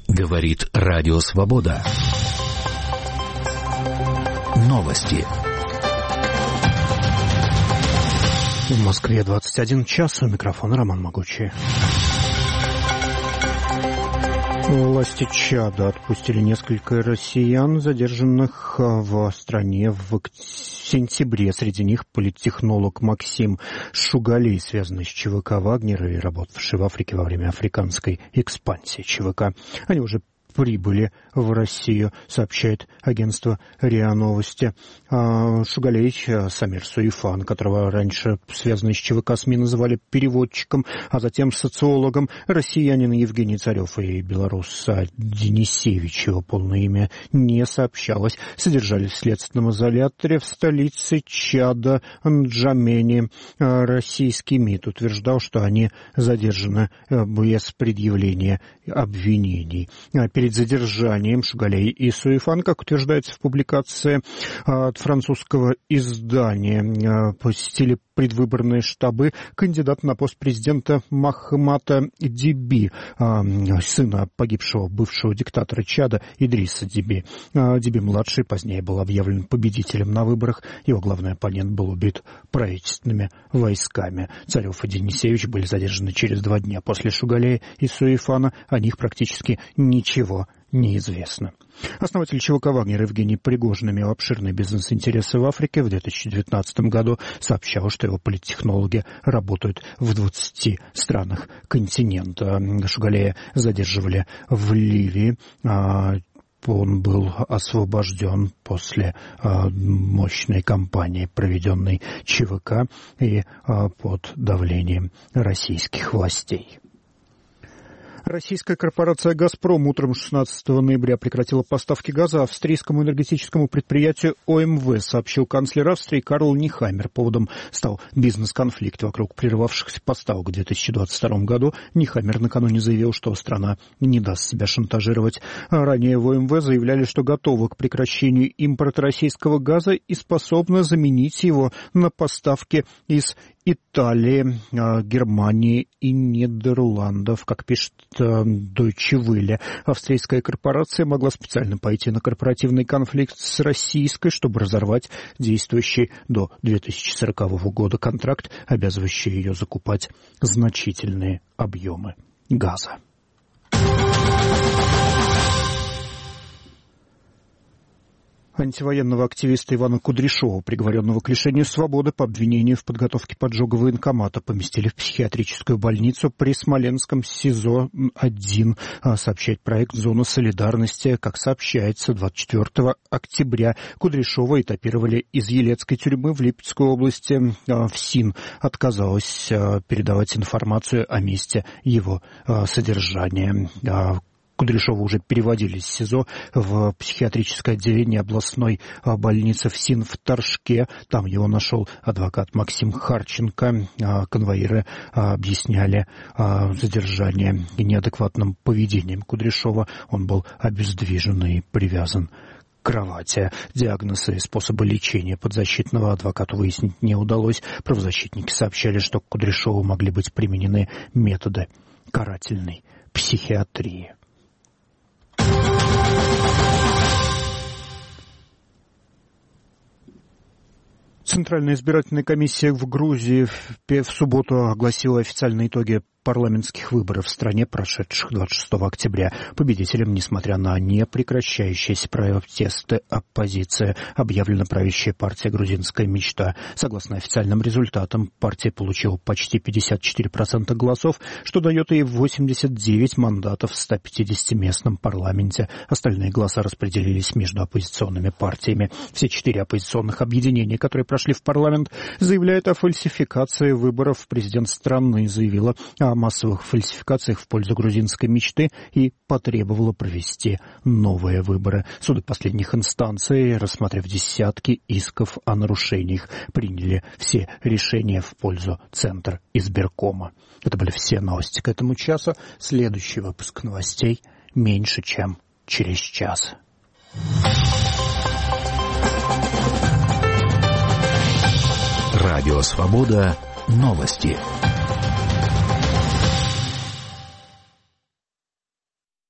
Говорит Радио Свобода. Новости. В Москве 21 час. У микрофона Роман Могучий. Власти Чада отпустили несколько россиян, задержанных в стране в сентябре. Среди них политтехнолог Максим Шугалей, связанный с ЧВК «Вагнера» и работавший в Африке во время африканской экспансии ЧВК. Они уже прибыли в Россию, сообщает агентство РИА Новости. Шугалей, Самир Суифан, которого раньше связанные с ЧВК СМИ называли переводчиком, а затем социологом, россиянин Евгений Царев и белорус Денисевич, его полное имя не сообщалось, содержались в следственном изоляторе в столице Чада Нджамене. Российский МИД утверждал, что они задержаны без предъявления обвинений. Перед задержанием Шугалей и Суифан, как утверждается в публикации от французского издания, посетили предвыборные штабы кандидата на пост президента Махмата Диби, сына погибшего бывшего диктатора Чада Идриса Диби. Диби-младший позднее был объявлен победителем на выборах. Его главный оппонент был убит правительственными войсками. Царев и Денисевич были задержаны через 2 дня после Шугалея и Суифана. О них практически ничего неизвестно. Основатель ЧВК «Вагнер» Евгений Пригожин имел обширные бизнес-интересы в Африке. В 2019 году сообщал, что его политтехнологи работают в 20 странах континента. Шугалея задерживали в Ливии. Он был освобожден после мощной кампании, проведенной ЧВК и под давлением российских властей. Российская корпорация «Газпром» утром 16 ноября прекратила поставки газа австрийскому энергетическому предприятию ОМВ, сообщил канцлер Австрии Карл Нехаймер. Поводом стал бизнес-конфликт вокруг прерывавшихся поставок в 2022 году. Нехаймер накануне заявил, что страна не даст себя шантажировать. Ранее в ОМВ заявляли, что готовы к прекращению импорта российского газа и способны заменить его на поставки из Италии, Германии и Нидерландов, как пишет Deutsche Welle. Австрийская корпорация могла специально пойти на корпоративный конфликт с российской, чтобы разорвать действующий до 2040 года контракт, обязывающий ее закупать значительные объемы газа. Антивоенного активиста Ивана Кудряшова, приговоренного к лишению свободы по обвинению в подготовке поджога военкомата, поместили в психиатрическую больницу при Смоленском СИЗО-1, сообщает проект «Зона солидарности». Как сообщается, 24 октября Кудряшова этапировали из Елецкой тюрьмы в Липецкой области. ФСИН отказалась передавать информацию о месте его содержания. Кудряшова уже переводили из СИЗО в психиатрическое отделение областной больницы ФСИН в Торжке. Там его нашел адвокат Максим Харченко. Конвоиры объясняли задержание неадекватным поведением Кудряшова. Он был обездвижен и привязан к кровати. Диагнозы и способы лечения подзащитного адвокату выяснить не удалось. Правозащитники сообщали, что к Кудряшову могли быть применены методы карательной психиатрии. Центральная избирательная комиссия в Грузии в субботу огласила официальные итоги парламентских выборов в стране, прошедших 26 октября. Победителем, несмотря на непрекращающиеся протесты оппозиции, объявлена правящая партия «Грузинская мечта». Согласно официальным результатам, партия получила почти 54% голосов, что дает ей 89 мандатов в 150-местном парламенте. Остальные голоса распределились между оппозиционными партиями. Все 4 оппозиционных объединения, которые прошли в парламент, заявляют о фальсификации выборов. Президент страны заявила о массовых фальсификациях в пользу грузинской мечты и потребовала провести новые выборы. Суды последних инстанций, рассмотрев десятки исков о нарушениях, приняли все решения в пользу Центризбиркома. Это были все новости к этому часу. Следующий выпуск новостей меньше, чем через час. Радио Свобода. Новости.